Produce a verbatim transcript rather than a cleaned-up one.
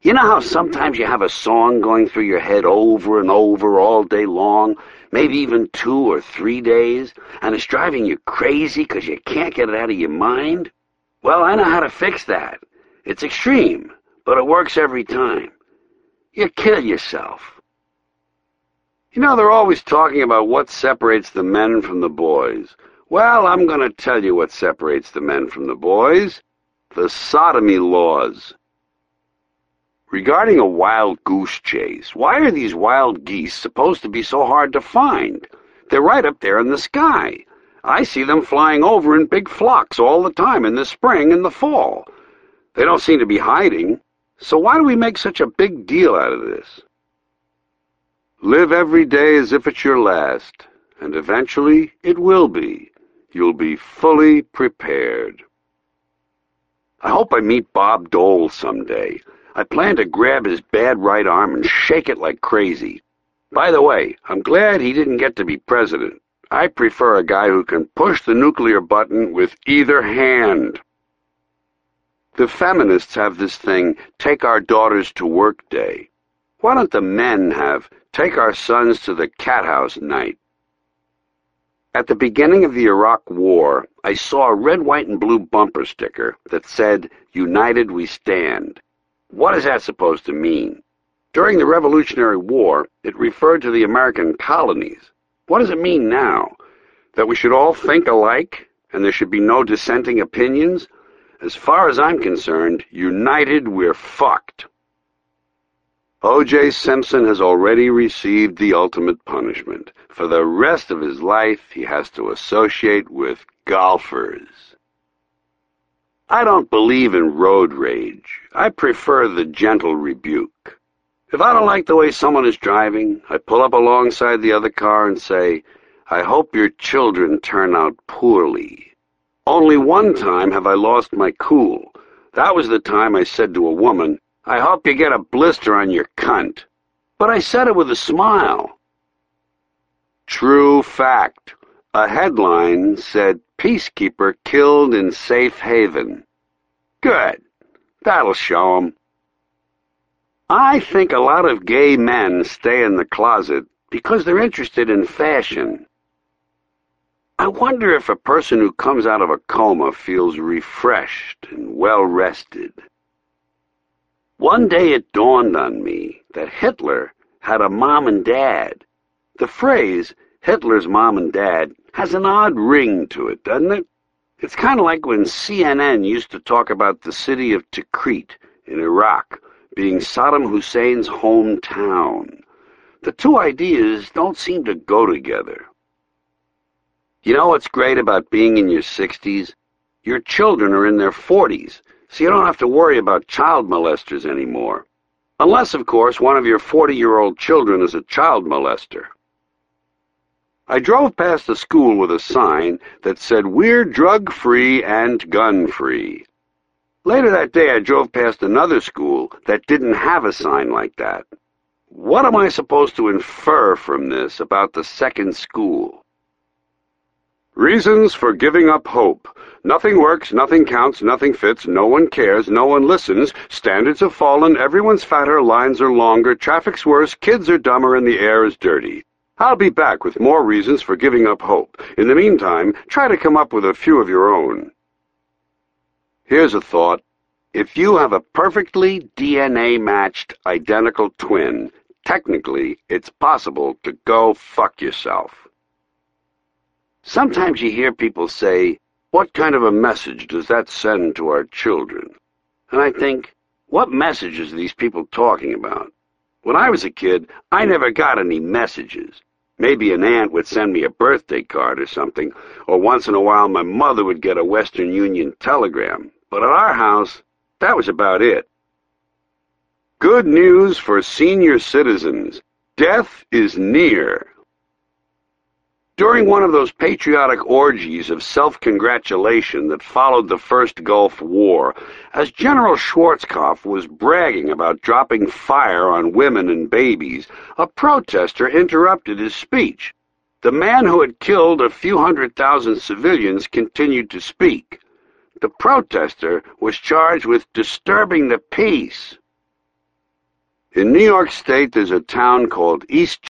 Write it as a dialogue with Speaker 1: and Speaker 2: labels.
Speaker 1: You know how sometimes you have a song going through your head over and over all day long, maybe even two or three days, and it's driving you crazy because you can't get it out of your mind? Well, I know how to fix that. It's extreme, but it works every time. You kill yourself. You know, they're always talking about what separates the men from the boys. Well, I'm going to tell you what separates the men from the boys. The sodomy laws. Regarding a wild goose chase, why are these wild geese supposed to be so hard to find? They're right up there in the sky. I see them flying over in big flocks all the time in the spring and the fall. They don't seem to be hiding, so why do we make such a big deal out of this? Live every day as if it's your last, and eventually it will be. You'll be fully prepared. I hope I meet Bob Dole someday. I plan to grab his bad right arm and shake it like crazy. By the way, I'm glad he didn't get to be president. I prefer a guy who can push the nuclear button with either hand. The feminists have this thing, take our daughters to work day. Why don't the men have, take our sons to the cat house night? At the beginning of the Iraq War, I saw a red, white, and blue bumper sticker that said, United We Stand. What is that supposed to mean? During the Revolutionary War, it referred to the American colonies. What does it mean now? That we should all think alike, and there should be no dissenting opinions? As far as I'm concerned, united we're fucked. O J Simpson has already received the ultimate punishment. For the rest of his life, he has to associate with golfers. I don't believe in road rage. I prefer the gentle rebuke. If I don't like the way someone is driving, I pull up alongside the other car and say, I hope your children turn out poorly. Only one time have I lost my cool. That was the time I said to a woman, I hope you get a blister on your cunt. But I said it with a smile. True fact. A headline said, Peacekeeper killed in safe haven. Good. That'll show 'em. I think a lot of gay men stay in the closet because they're interested in fashion. I wonder if a person who comes out of a coma feels refreshed and well-rested. One day it dawned on me that Hitler had a mom and dad. The phrase, Hitler's mom and dad, has an odd ring to it, doesn't it? It's kind of like when C N N used to talk about the city of Tikrit in Iraq being Saddam Hussein's hometown. The two ideas don't seem to go together. You know what's great about being in your sixties? Your children are in their forties, so you don't have to worry about child molesters anymore. Unless, of course, one of your forty-year-old children is a child molester. I drove past a school with a sign that said, We're drug-free and gun-free. Later that day, I drove past another school that didn't have a sign like that. What am I supposed to infer from this about the second school? Reasons for giving up hope. Nothing works, nothing counts, nothing fits, no one cares, no one listens, standards have fallen, everyone's fatter, lines are longer, traffic's worse, kids are dumber, and the air is dirty. I'll be back with more reasons for giving up hope. In the meantime, try to come up with a few of your own. Here's a thought. If you have a perfectly D N A-matched identical twin, technically it's possible to go fuck yourself. Sometimes you hear people say, what kind of a message does that send to our children? And I think, what messages are these people talking about? When I was a kid, I never got any messages. Maybe an aunt would send me a birthday card or something, or once in a while my mother would get a Western Union telegram. But at our house, that was about it. Good news for senior citizens. Death is near. During one of those patriotic orgies of self-congratulation that followed the First Gulf War, as General Schwarzkopf was bragging about dropping fire on women and babies, a protester interrupted his speech. The man who had killed a few hundred thousand civilians continued to speak. The protester was charged with disturbing the peace. In New York State, there's a town called East